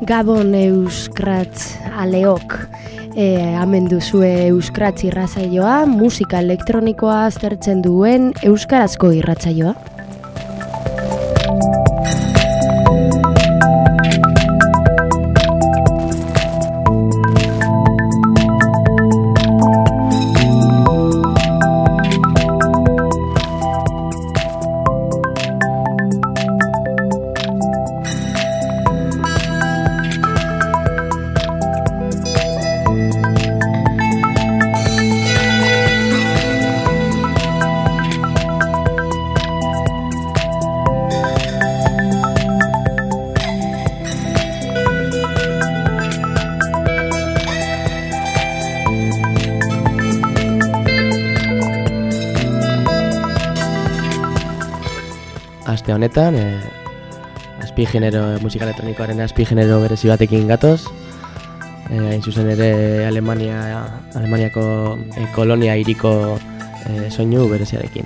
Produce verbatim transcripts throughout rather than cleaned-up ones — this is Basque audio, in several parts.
Gabon Euskratz aleok, e, hemen duzue Euskratz irratsaioa, musika elektronikoa aztertzen duen euskarazko irratsaioa. Aste honetan, eh, azpigenero, musika elektronikoaren azpigenero berezi batekin gatoz. Eh, hain zuzen ere Alemania, Alemaniako eh, Kolonia hiriko eh, soinu bereziarekin.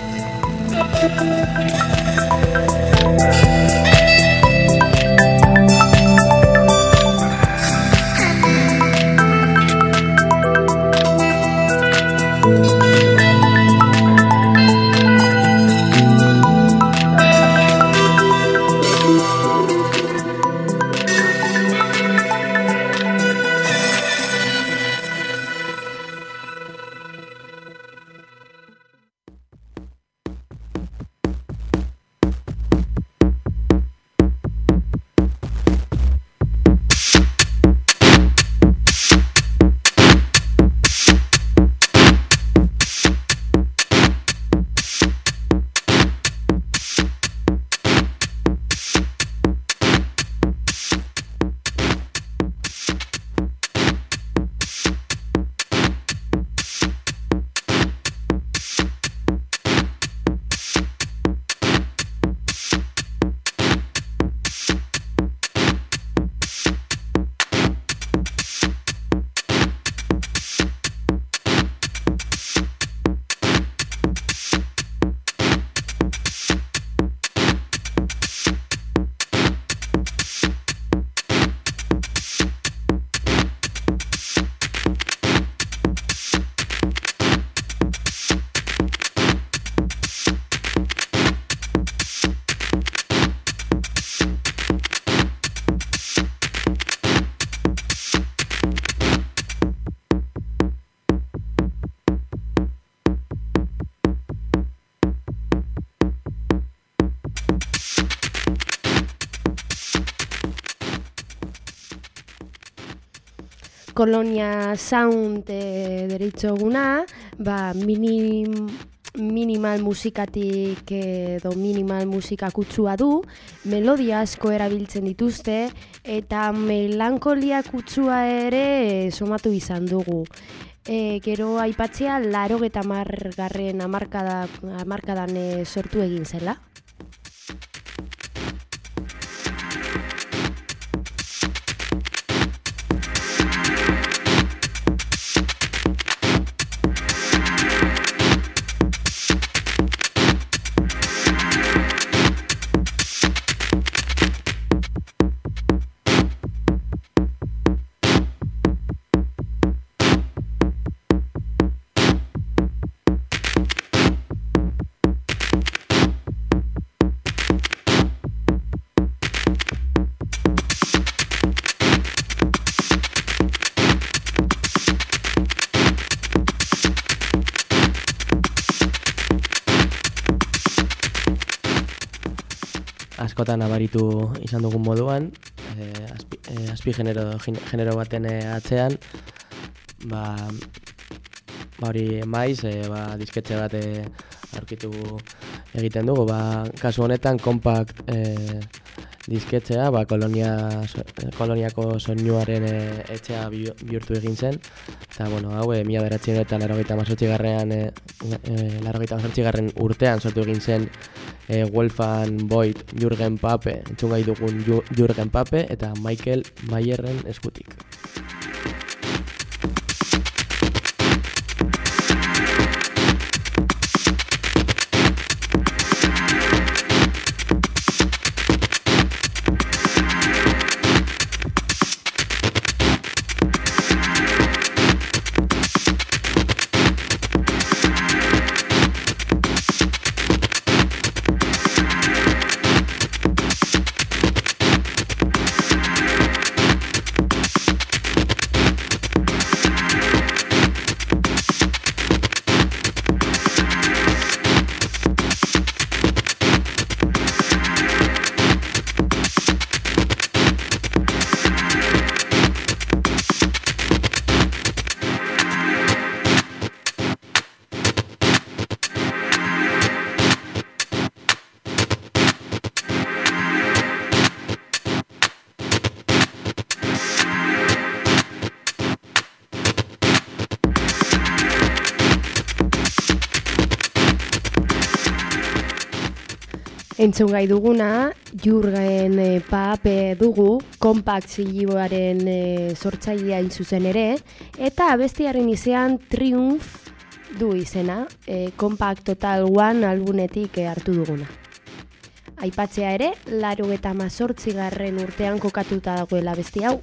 Kolonia Sound e, deritzoguna, ba, minim, minimal musikatik edo minimal musika kutsua du, melodia asko erabiltzen dituzte eta melankolia kutsua ere somatu izan dugu. E, gero aipatzea laurogeita hamargarren hamarkada, hamarkadan e, sortu egin zela. Askotan nabaritu izan dugun moduan, eh, azpi, eh, azpi genero, genero baten eh, atzean, ba, ba hori maiz, eh, ba, disketxe bat eh, aurkitu egiten dugu. Ba, kasu honetan, kompakt eh, disketxea, ba, kolonia, so, koloniako soinuaren eh, etxea bihurtu egin zen. Eta, bueno, hau, eh, mila bederatziehun eta laurogeita hamazortzigarren eh, eh, laurogeita hamazortzigarren urtean sortu egin zen eh, Wolfgang Voigt, Jürgen Pape, entzungai dugun Jürgen Pape eta Michael Mayerren eskutik. Entzun gai duguna, Jurgen e, Pape dugu, Compact zigiboaren e, sortzailea zuzen ere, eta abestiaren izean Triumph du izena, e, Compact Total One albunetik e, hartu duguna. Aipatzea ere, laurogeita hemezortzigarren urtean kokatuta dagoela abesti hau.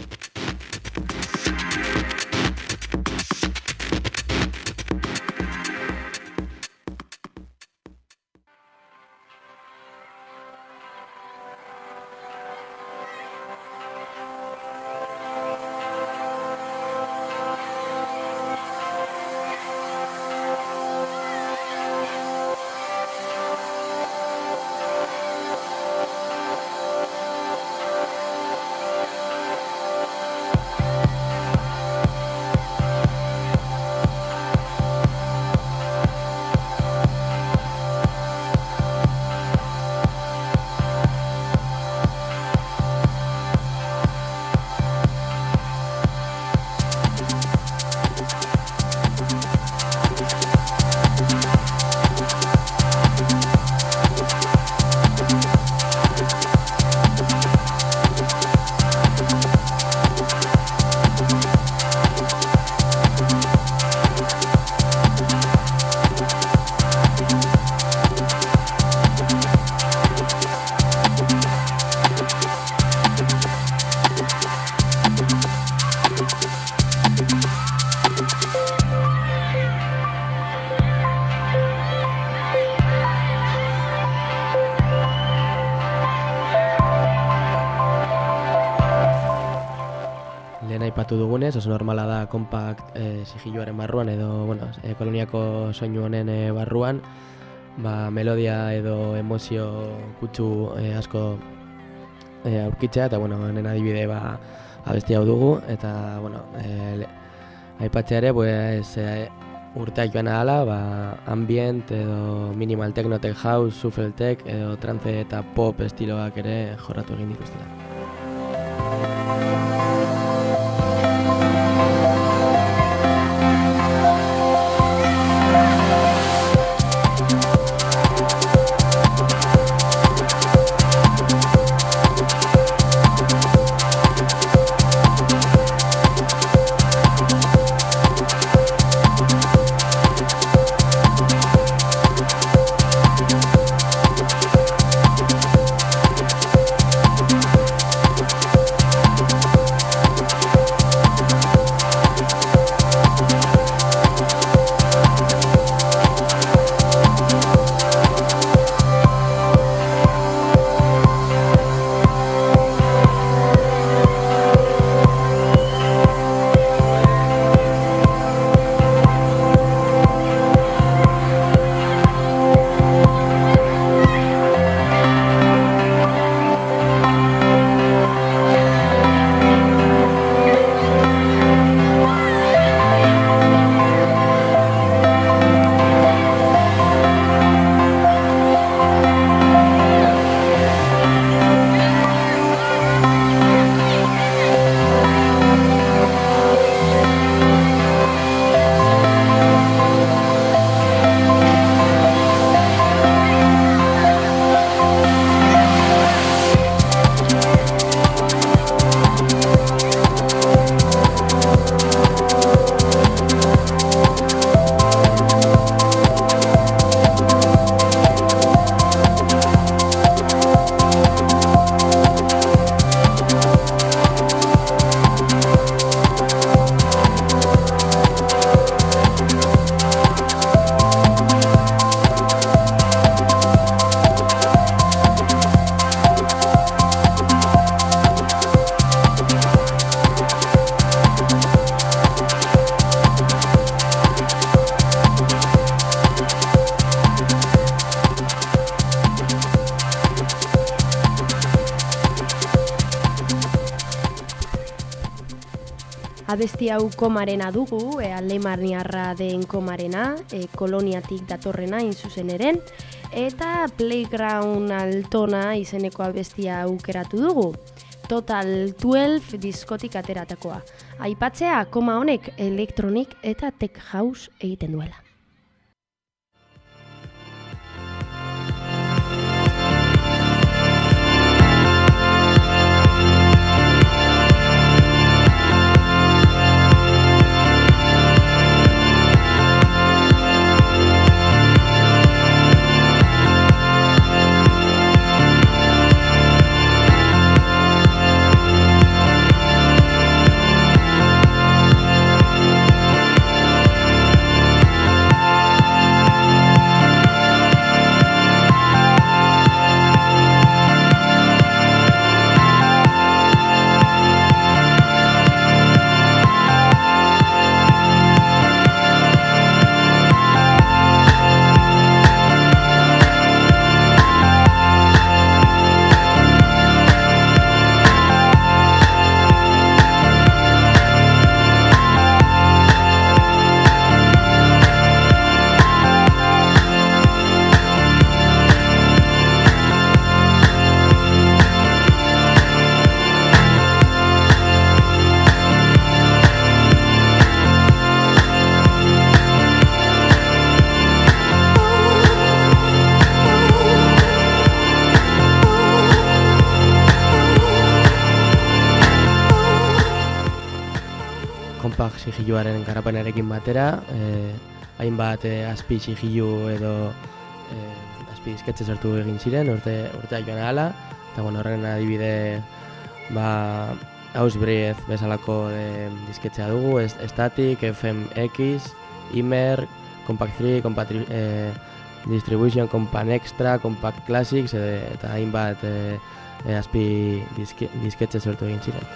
aipatu dugunez, oso normala da Compact e, sigiluaren barruan edo bueno, e, koloniako soinu honen e, barruan, ba, melodia edo emozio kutsu e, asko e, aurkitzea, eta bueno, honen adibide ba, abesti hau dugu, eta bueno, e, aipatzea ere, pues, e, urteak joan ahala, ba, ambient edo minimal techno, tech house, shuffle tech edo trance eta pop estiloak ere jorratu egin dituztela. Abesti hau Komarena dugu, e, alemaniarra den Komarena, e, koloniatik datorrena inzuzen eren, eta Playground Altona izeneko abestia aukeratu dugu. Total twelve diskotik ateratakoa. Aipatzea, koma honek elektronik eta tech house egiten duela. sigiluaren garapenarekin batera, e, hainbat e, azpi sigilu edo e, azpi disketxe sortu egin ziren urte, urtea joan ahala, eta bueno, horren adibide ba, Ausbreath bezalako e, disketxea dugu, Static, F M X, Imer, Compact tres, Compact eh, Distribution, Compact Extra, Compact Classics e, eta hainbat e, e, azpi diske, disketxe sortu egin ziren.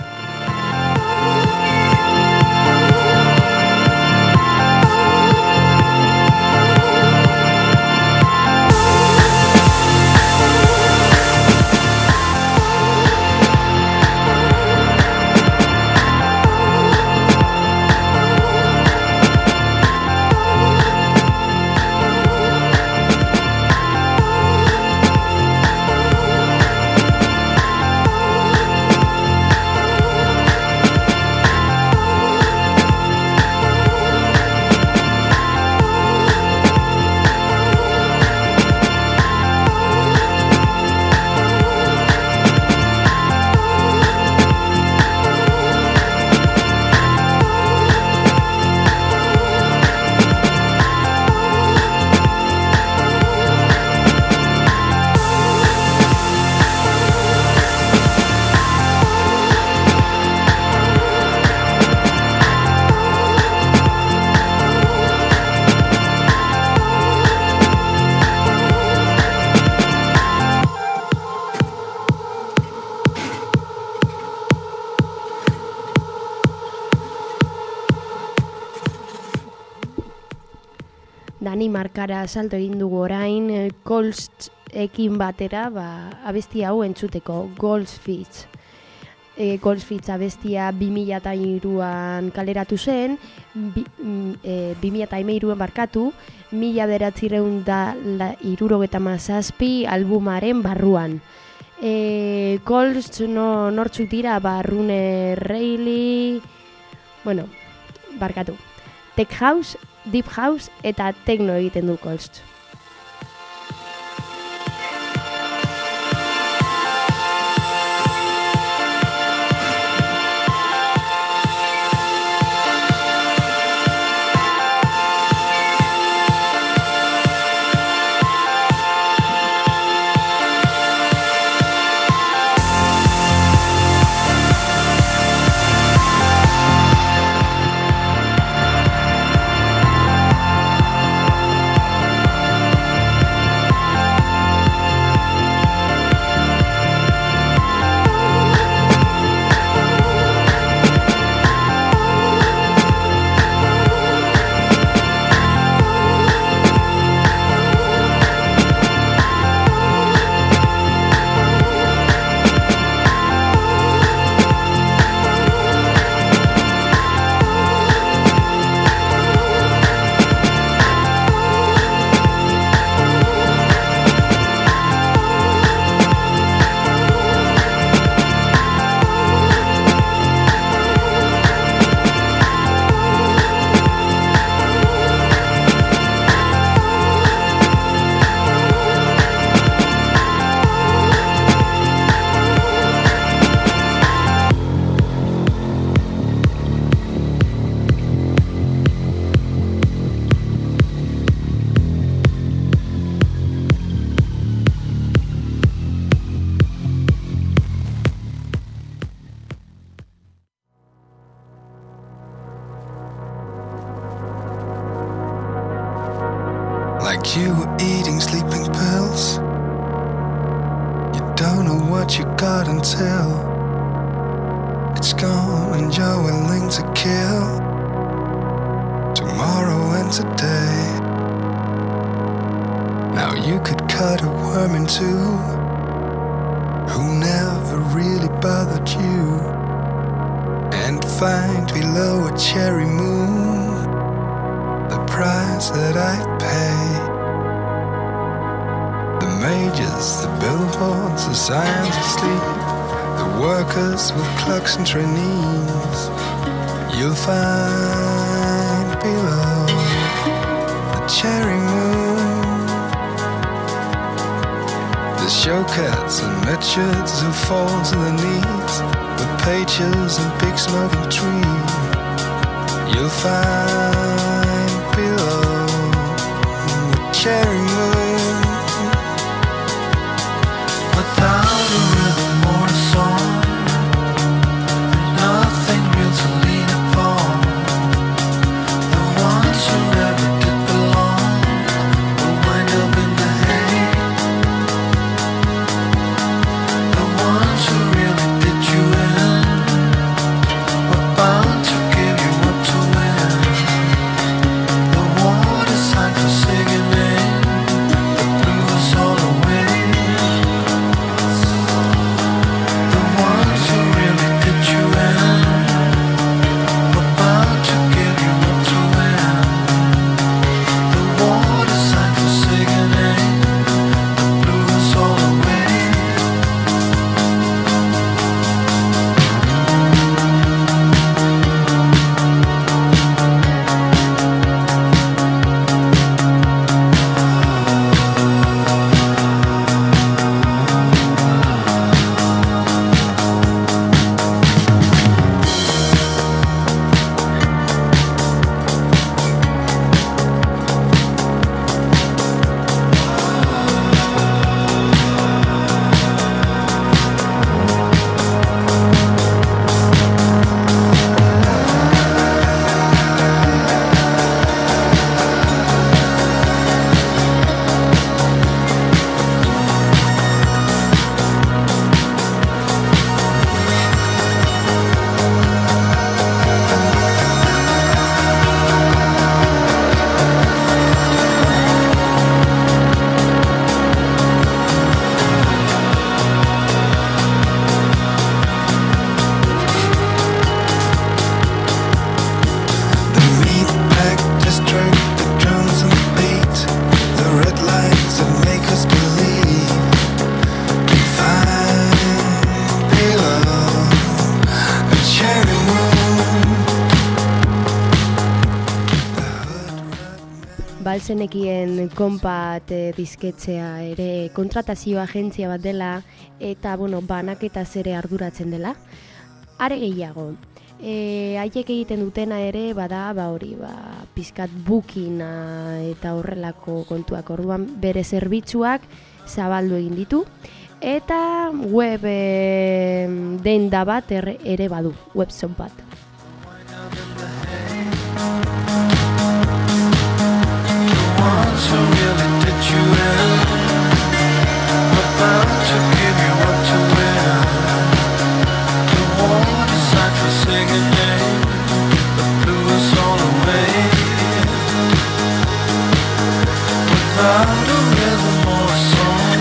Danimarkara salto egin dugu orain, Goltz-ekin batera, ba, abestia hau entzuteko, Goltz-Fitz. E, Goltz-Fitz abestia bi mila hiruan kaleratu zen, bi, e, bi mila hiruan barkatu, mila bederatziehun da hirurogeita hamazazpi albumaren barruan. E, Goltz no, nortzuk dira, ba, Rune Reilly, bueno, barkatu. Tech House, Deep House eta Techno egiten du Goltz. Like you were eating sleeping pills. You don't know what you got until it's gone and you're willing to kill tomorrow and today. Now you could cut a worm in two who never really bothered you, and find below a cherry moon the price that I pay. The majors, the billboards, the signs of sleep, the workers with clocks and trainees, you'll find below the cherry moon the showcats and Richards who fall to their knees, the pages and big smoking trees. we'll find below a cherry moon. Without a rhythm or a song, nothing real to lean upon. The ones who never did belong will wind up in the hay. The ones who really did you in were bound to give you up to win. The water sign for singing in, the blue is all away. The ones who really did you in were bound to give you up to win. The water sign for singing in, the blue is all away. The meat-pack district, the drums and beat, the red lights that make us believe we find below a cherry moon. Balzenekien Kompat eh, disketzea ere kontratazio agentzia bat dela eta bueno, banaketaz ere arduratzen dela. Are gehiago, e, haiek egiten dutena ere bada ba hori, ba, pizkat bookina eta horrelako kontuak, orduan bere zerbitzuak zabaldu egin ditu eta web e, denda bat er, ere badu, webshop bat. Ones who really did you in were bound to give you up to win. The water sign for singing in, the blue is all away. Without a rhythm or a song.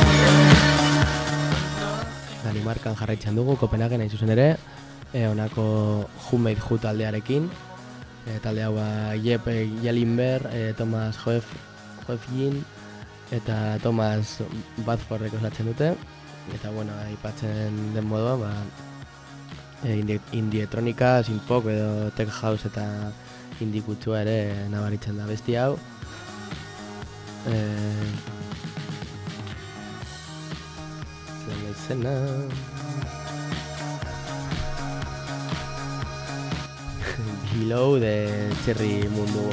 Danimarkan jarraitzen dugu, Kopenhagen hain zuzen ere, e, honako Homemade Who taldearekin. E, talde hau ba, Jep Jelinberg, e, Thomas Hoef, Hoefjin eta Thomas Badfordek osatzen dute. Eta bueno, aipatzen den moduan, ba, e, indie, indietronika, synthpop edo tech house eta indie kutsua ere nabaritzen da besti hau. E, Zena izena... Below de Cherry Mundu.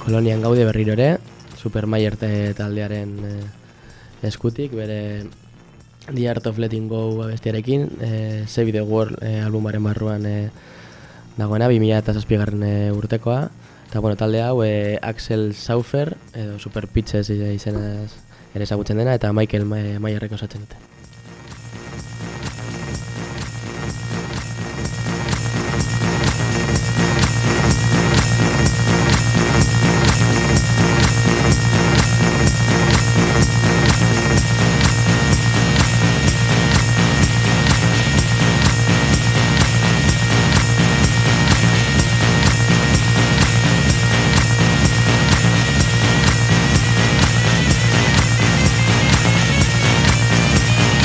Kolonian gaude berriro ere, Supermayer taldearen e, eskutik, bere The Art of Letting Go abestiarekin, e, Save the World e, albumaren barruan e, dagoena, bi mila zazpigarren e, urtekoa. Eta bueno, talde hau e, Axel Saufer, edo Super Pitches izenaz ere ezagutzen dena, eta Michael Mayerrek osatzen dute. Thank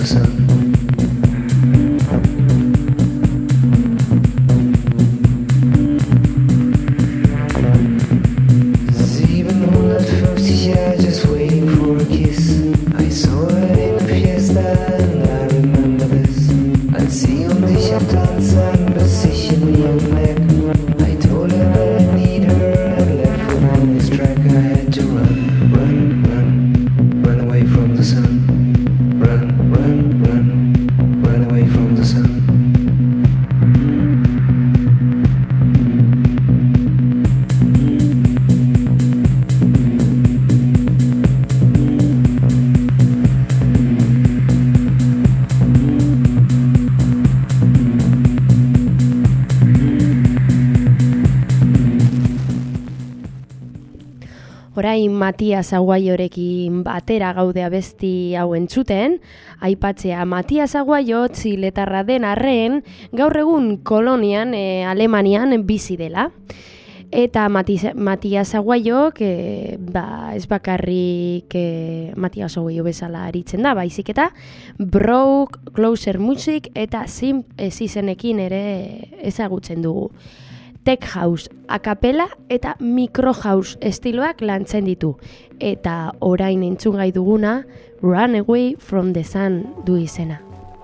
the sun. siebenhundertfünfzig Jahre just waiting for a kiss. I saw her in a fiesta and I remember this. Als sie und ich am Tanzen, bis ich in ihrem Neck. I told her that I need her and left her on this track. I had to run, run, run, run away from the sun. Run, run, run, run away from the sun. Orain Matias Aguayorekin batera gaude abesti hau entzuten, aipatzea Matias Aguayo txiletarra den arren, gaur egun kolonian e, Alemanian bizi dela. Eta Matias, Matias Aguayok, e, ba, ez bakarrik e, Matias Aguayo bezala aritzen da, baizik eta Broke, Closer Music eta Sim izenekin ere ezagutzen dugu. Tech House, akapela eta micro house estiloak lantzen ditu. Eta orain entzun gai duguna, Run Away from the Sun du izena.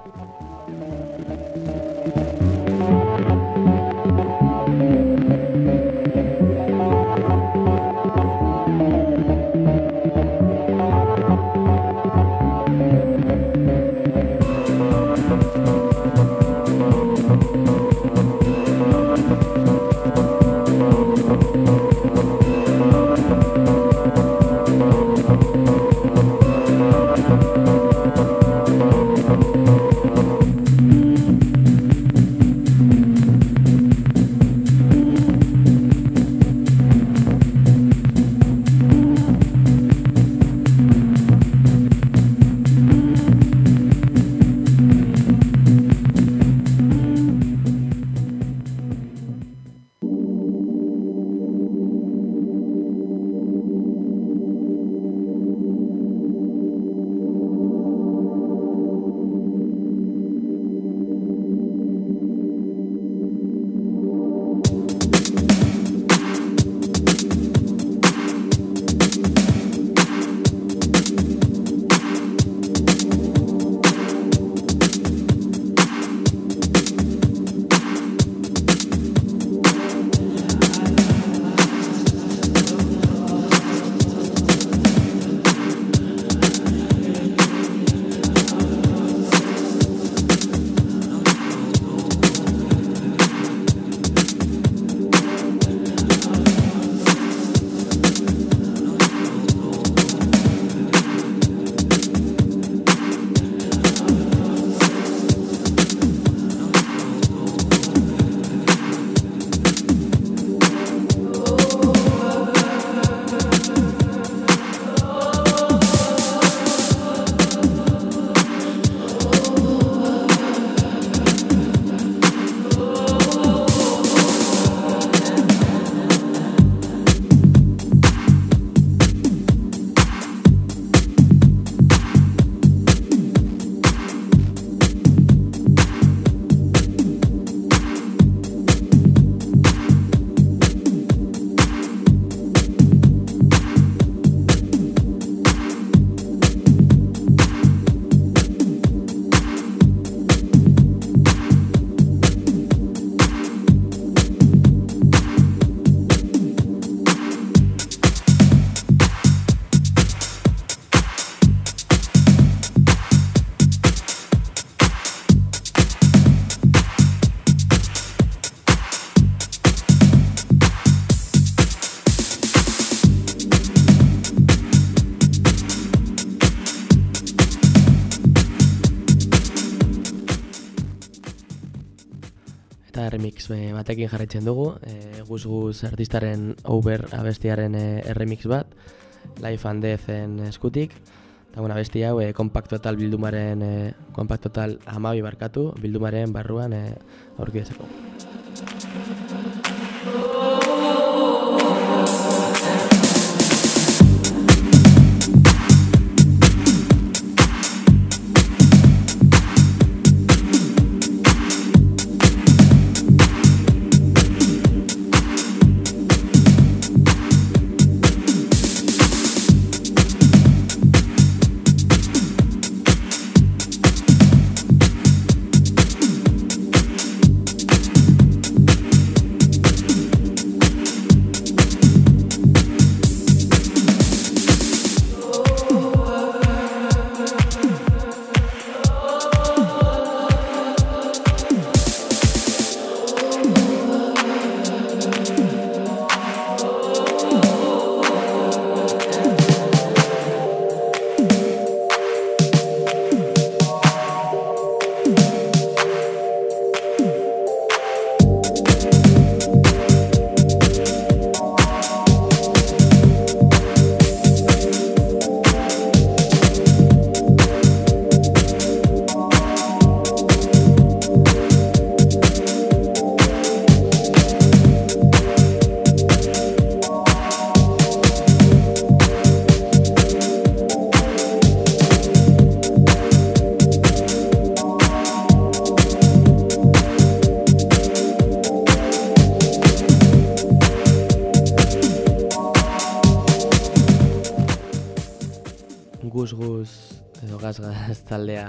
Remix batekin jarraitzen dugu, e, guz-guz artistaren Over abestiaren e, remix bat, Life and Deathen eskutik, eta bueno, abesti hau e, Compact Total bildumaren, e, Compact Total hamabi barkatu, bildumaren barruan e, aurkitzeko.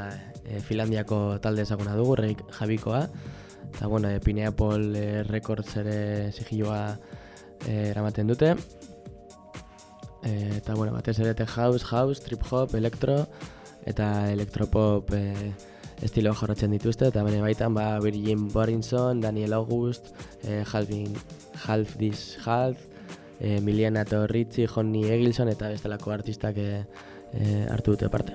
e, Finlandiako talde ezaguna dugu, Reik Javikoa, eta bueno, e, Pineapple e, Records ere sigiloa e, eramaten dute. E, eta bueno, batez ere tech house, house, trip hop, electro eta electropop e, estiloa jorratzen dituzte, eta bere baitan ba, Virgin Borinson, Daniel August, e, Halvin, Half This Half, e, Miliana Torrizzi, Johnny Egilson eta bestelako artistak e, e, hartu dute parte.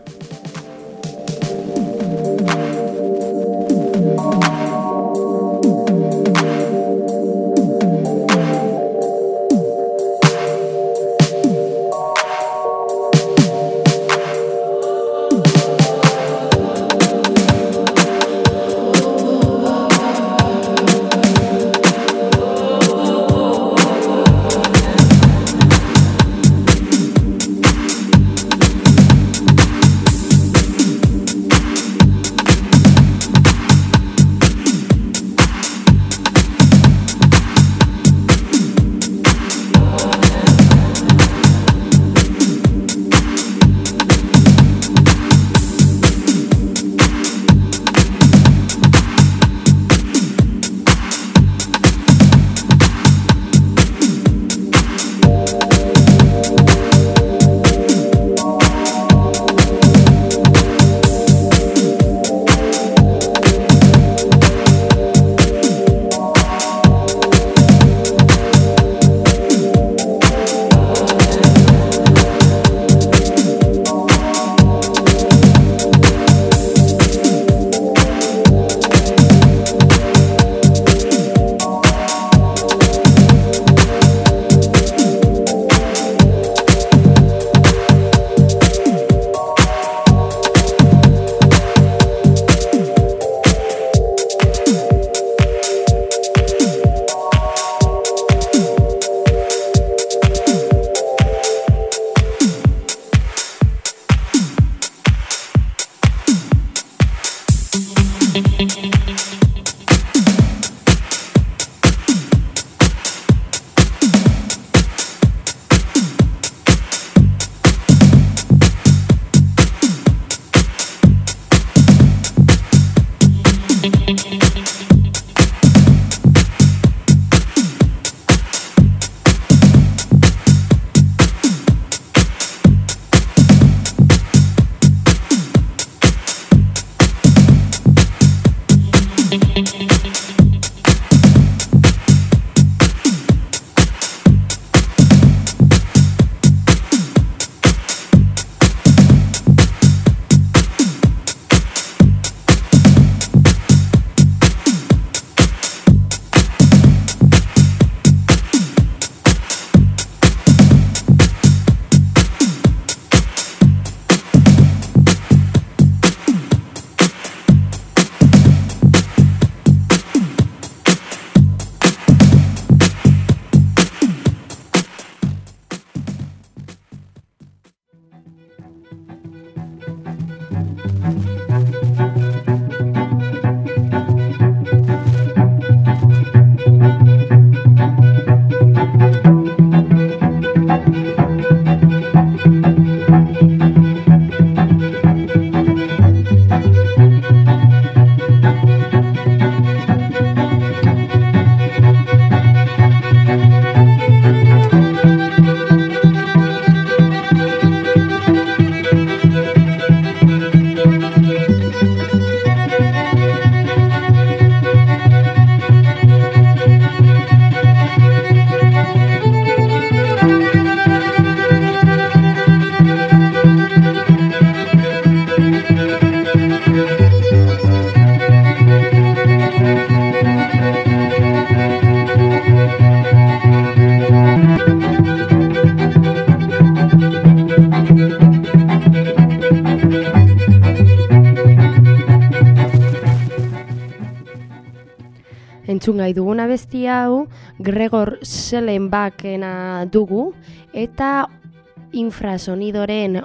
entzun gai dugun abesti hau Gregor Schellenbachena dugu eta infrasonidoren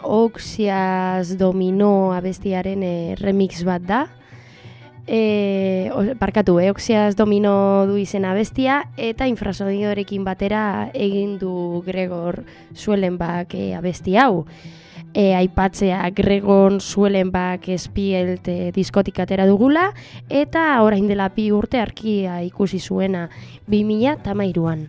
Oxias Domino abestiaren e, remix bat da. E, o, barkatu, e, Oxias Domino du izen abestia eta infrasonidorekin batera egin du Gregor Schellenbach e, abesti hau. e, aipatzea Gregon Zuelenbak Espielt e, diskotik atera dugula, eta orain dela bi urte arkia ikusi zuena bi mila hamairuan.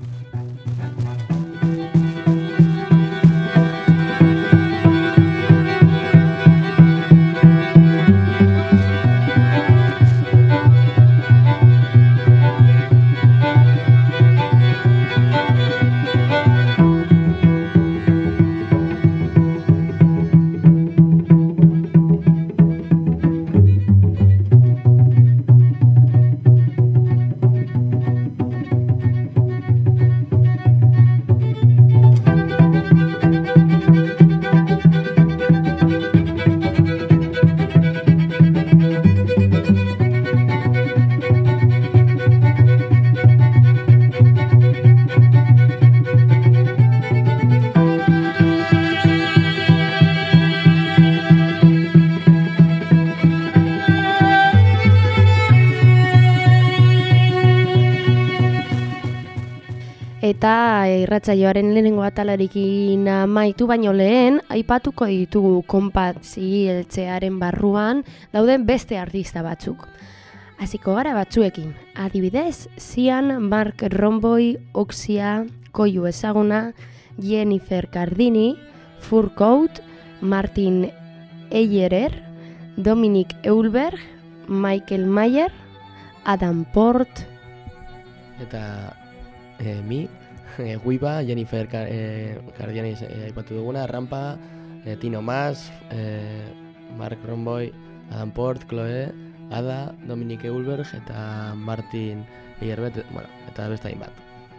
Eta irratsaioaren lehenengo atalarekin amaitu baino lehen, aipatuko ditugu konpatzi eltzearen barruan dauden beste artista batzuk. Hasiko gara batzuekin, adibidez, Zian, Mark Romboy, Oxia, Koiu Ezaguna, Jennifer Cardini, Furcoat, Martin Eyerer, Dominic Eulberg, Michael Mayer, Adam Port. Eta e, mi, e, Guiba, Jennifer Car e, Cardiani e, aipatu duguna, Rampa, e, Tino Mas, e, Mark Romboy, Adam Port, Chloe, Ada, Dominic Eulberg eta Martin Eyerbet, bueno, eta beste hainbat.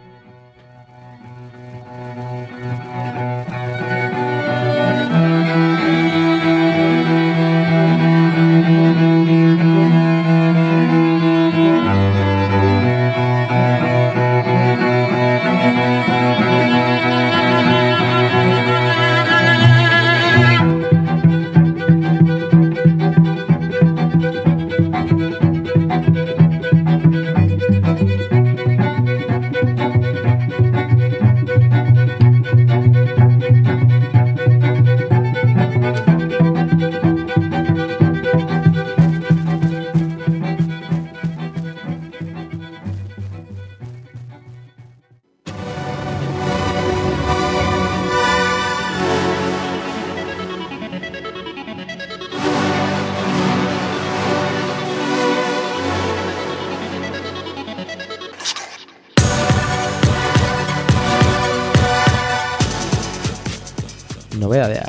Nobedadeak.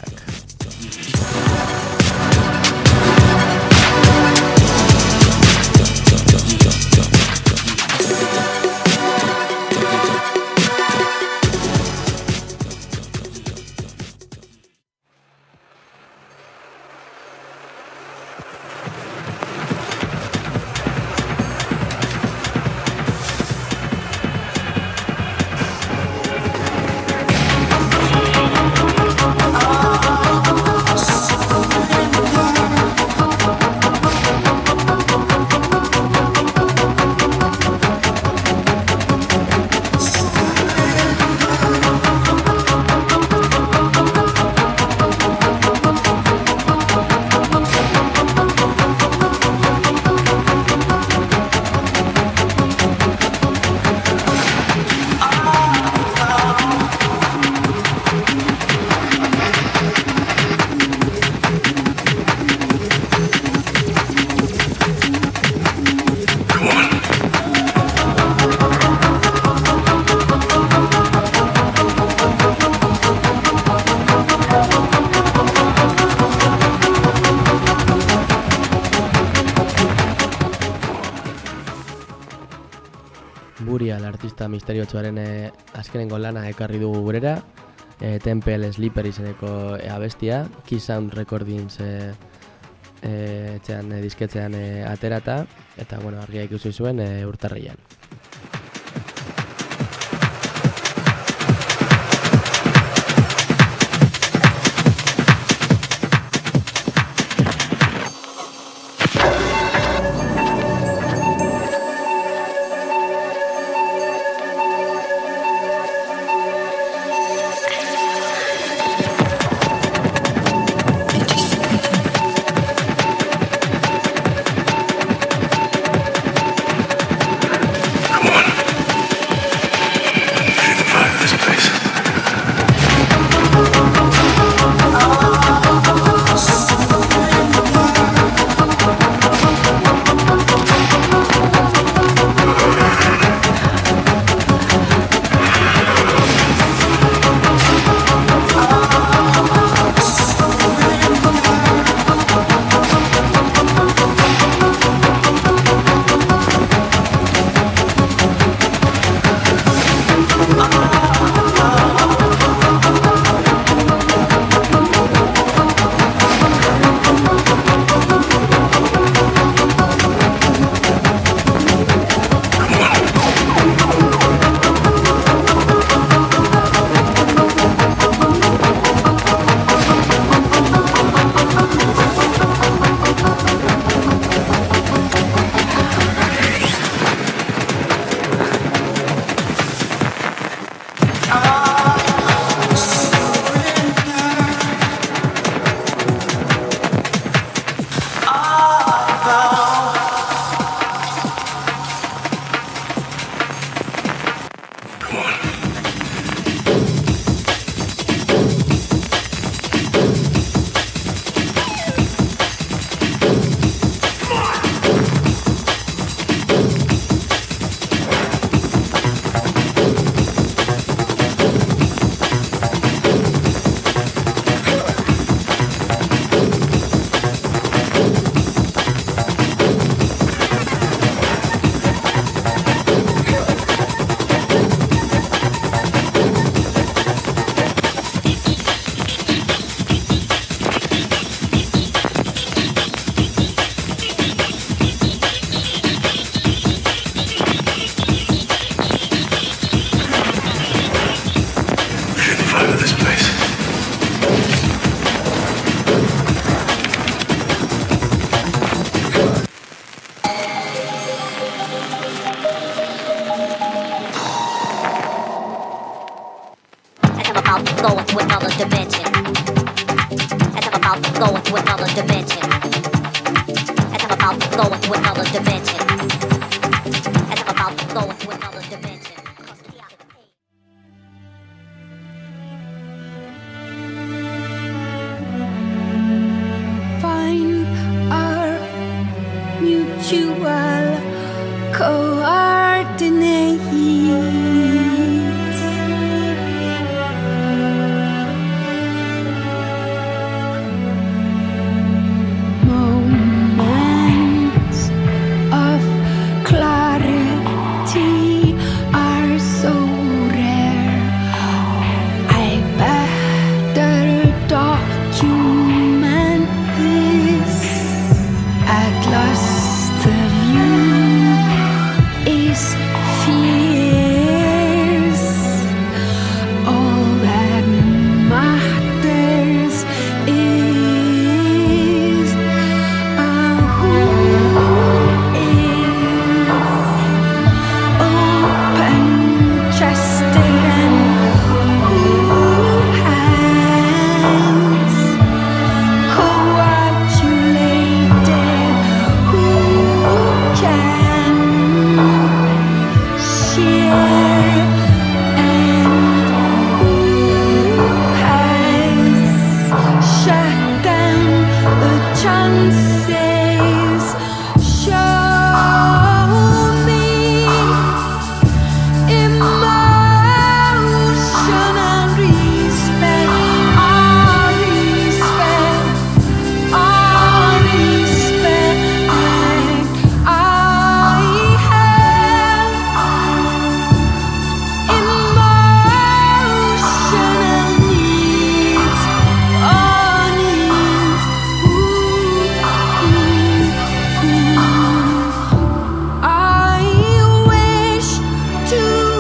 Burial artista misteriotsuaren e, azkenengo lana ekarri dugu gurera, e, Temple Sleeper izeneko e, abestia, Key Sound Recordings e, e, etxean, e, disketzean e, aterata, eta bueno, argia ikusi zuen e, urtarrian. to another dimension. As I'm about to go into another dimension. As I'm about to go into another dimension. Find our mutual coordinates. Moments of clarity are so rare. I better document this. At last the view is fierce. All that matters is uh, who is open-chested and who has coagulated, who can share, and who has shut down the chances. Show me emotion and respect, our respect, our respect. I have emotional needs, oh needs. Ooh, ooh, ooh. I wish to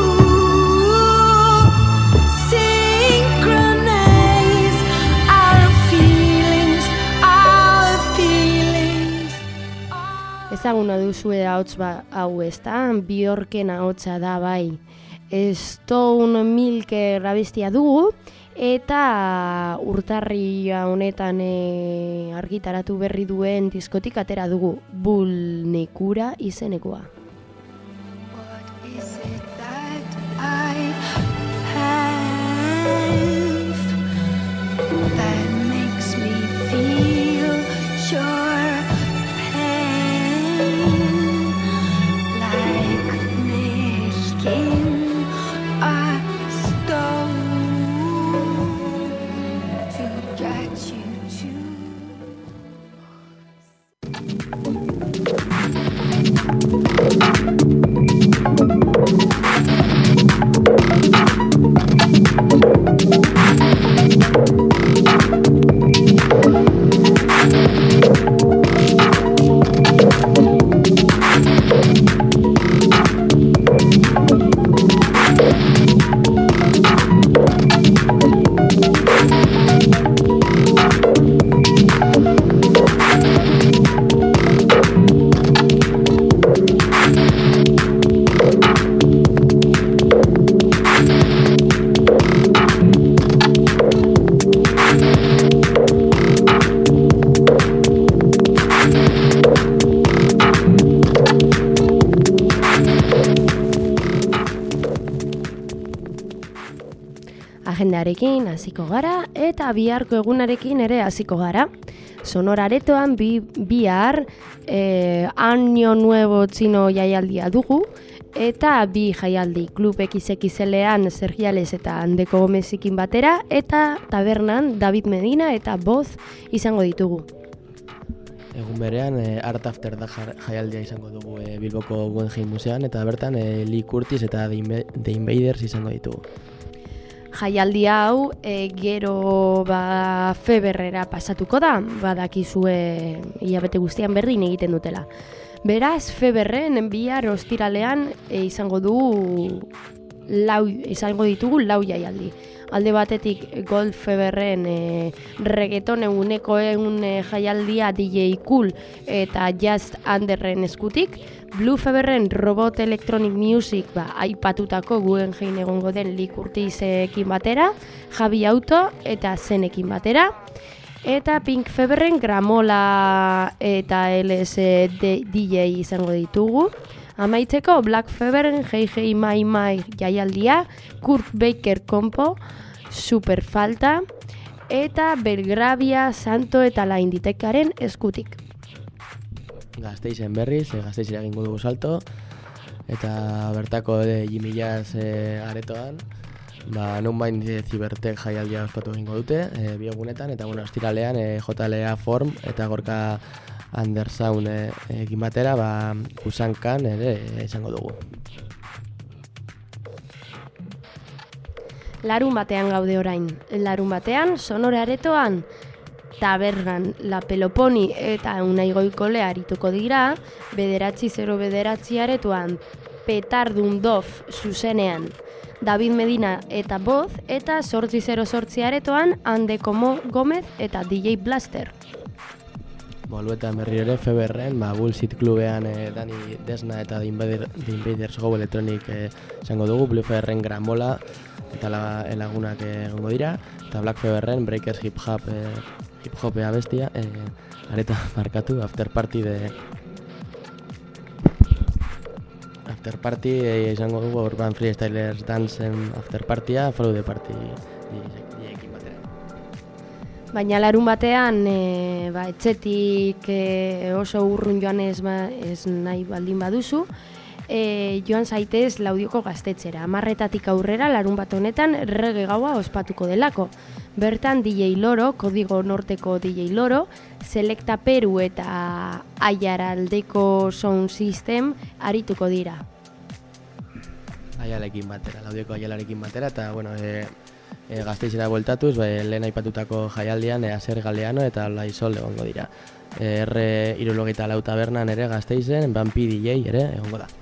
synchronize our feelings, our feelings. Ezaguna duzue ahots ba, hau ezta, Bjorken ahotsa da bai. Stone Milk abestia dugu, eta urtarria honetan e, argitaratu berri duen diskotik atera dugu, Bulnikura izenekoa. What is it that I have that makes me feel your pain, like making a stone to get you to agendarekin hasiko gara eta biharko egunarekin ere hasiko gara. Sonoraretoan bi, bihar eh, Año Nuevo Txino jaialdia dugu eta bi jaialdi Klub X X L-ean Sergiales eta Andeko Gomezikin batera eta tabernan David Medina eta Boz izango ditugu. Egun berean, e, Art After da jaialdia izango dugu e, Bilboko Guggenheim Museoan, eta bertan e, Lee Curtis eta The, Inv The Invaders izango ditugu. Jaialdi hau e, gero ba, Feberrera pasatuko da, badakizue hilabete guztian berdin egiten dutela. Beraz, Feberren bihar ostiralean e, izango du lau, izango ditugu lau jaialdi. Alde batetik Gold Feberren e, reggaeton eguneko egun e, jaialdia D J Cool eta Just Underren eskutik, Blue Feberren Robot Electronic Music ba, aipatutako Guggenheim egongo den Lee Curtisekin batera, Javi Auto eta Zenekin batera. Eta Pink Feverren Gramola eta L S D J izango ditugu. Amaitzeko Black Feverren Hey Hey My My jaialdia, Kurt Baker Kompo, Super Falta, eta Belgravia, Santo eta La Inditekaren eskutik. Gasteizen berriz, e, Gasteizera egingo dugu salto, eta bertako de Jimmy Jazz e, aretoan, ba, non bain Zibertek jaialdia ospatu egingo dute, e, bi egunetan, eta bueno, ostiralean e, J L A Form eta Gorka Undersound e, egin batera, ba, Kusankan ere e, izango dugu. Larun batean gaude orain. Larun batean, Sonora aretoan, Tabernan, La Peloponi eta Unai Goikole arituko dira, bederatzi zero bederatzi aretoan, Petardun Dof zuzenean, David Medina eta Boz, eta zortzi zero zortzi aretoan, Ande Komo Gomez eta D J Blaster. Boluetan berri ere, Feberren, ba, Bullshit Klubean e, Dani Desna eta The Invader, The Invaders Go Electronic e, izango dugu, Blue Feberren Gramola eta la, lagunak egongo dira, eta Black Feberren Breakers Hip Hop e, Hip Hop abestia, e, areta markatu, After Party de After Party e, izango dugu Urban Freestylers Dancen After Partya, Follow the Party ekin batera. Baina larun batean, e, ba, etxetik e, oso urrun joan ez, ba, ez nahi baldin baduzu, e, joan zaitez Laudioko gaztetxera. Amarretatik aurrera larun bat honetan reggae gaua ospatuko delako. Bertan D J Loro, Kodigo Norteko D J Loro, Selecta Peru eta Aiaraldeko Sound System arituko dira. Aialarekin batera, Laudioko Aialarekin batera, eta bueno, e, e, Gasteizera bueltatuz, be, lehen aipatutako jaialdian e, Aser Galeano eta Laisol egongo dira. E, R hirurogeita lau tabernan ere Gasteizen, Bampi D J ere egongo da.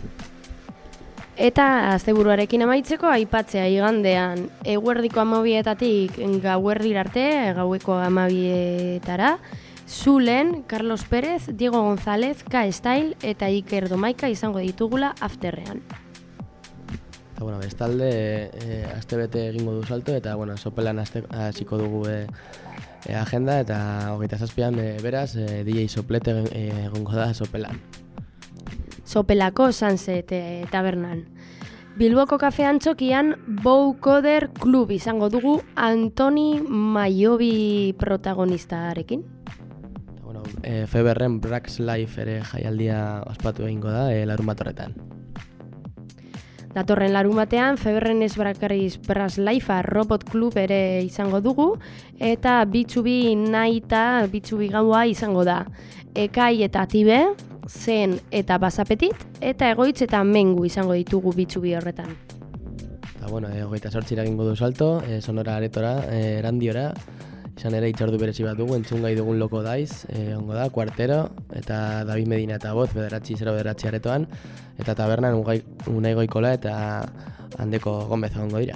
Eta asteburuarekin amaitzeko aipatzea igandean eguerdiko hamabietatik gauerdira arte, gaueko hamabietara, Zulen, Carlos Pérez, Diego González, K-Style eta Iker Domaika izango ditugula afterrean. Eta bueno, bestalde, e, astebete egingo du salto eta bueno, sopelan hasiko dugu e, e, agenda eta hogeita zazpian e, beraz e, D J Soplete e, egongo da sopelan. Sopelako Sunset e, tabernan. Bilboko kafe antzokian Bow Coder Club izango dugu Antoni Maiobi protagonistarekin. Eta bueno, e, Feberren Brax Life ere jaialdia ospatu egingo da e, larun bat horretan. Datorren larun batean, Feberren ez brakarriz Brass Life Robot Club ere izango dugu, eta bitxubi naita bitxubi gaua izango da. Ekai eta Tibe, Zen eta Basapetit, eta Egoitz eta Mengu izango ditugu bitxubi horretan. Eta bueno, e, hogeita sortzira egingo du salto, e, Sonora aretora, e, Erandiora, izan ere itxardu berezi bat dugu, entzun gai dugun Loko Daiz, e, ongo da, Kuartero, eta David Medina eta Boz, bederatzi zero bederatzi aretoan, eta tabernan Unai Goikola eta Andeko Gomez ongo dira.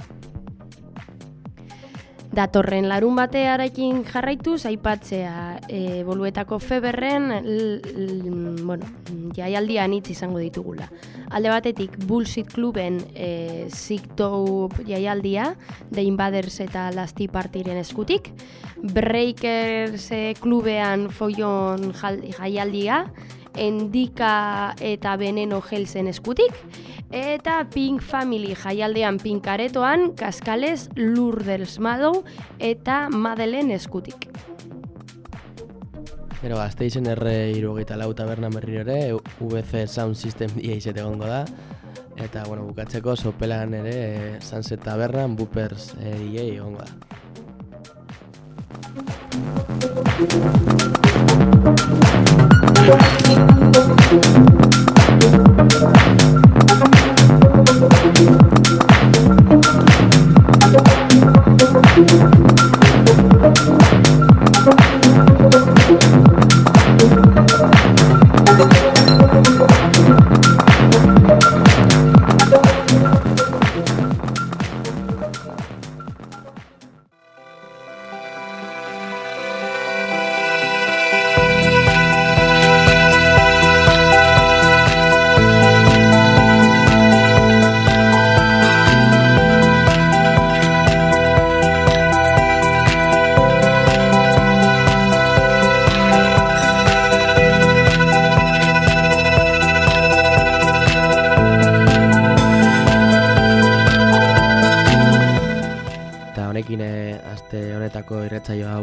Datorren larun batearekin jarraituz aipatzea e, Boluetako Feberren l, l, bueno, jaialdian hitz izango ditugula. Alde batetik Bullshit Kluben e, Sick Dope jaialdia, The Invaders eta Lasti Partiren eskutik, Breakers e, klubean Foion jaialdia, Endika eta Veneno Helsen eskutik, eta Pink Family jaialdean Pink aretoan, Kaskales, Lourdes Madou eta Madelen eskutik. Gero Gasteizen R hirurogeita lau taberna berriro ere, V C Sound System D J egongo da, eta bueno, bukatzeko sopelan ere Sunset Tabernan Boopers e, D J egongo da.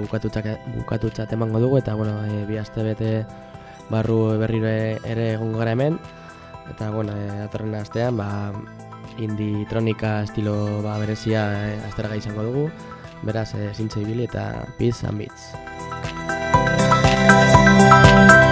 bukatutzat, bukatutzat emango dugu, eta bueno, e, bi aste bete barru berriro ere egongo gara hemen, eta bueno, e, datorren astean, ba, indie tronika estilo ba, berezia e, aztergai izango dugu, beraz, e, zintza ibili eta peace and beats.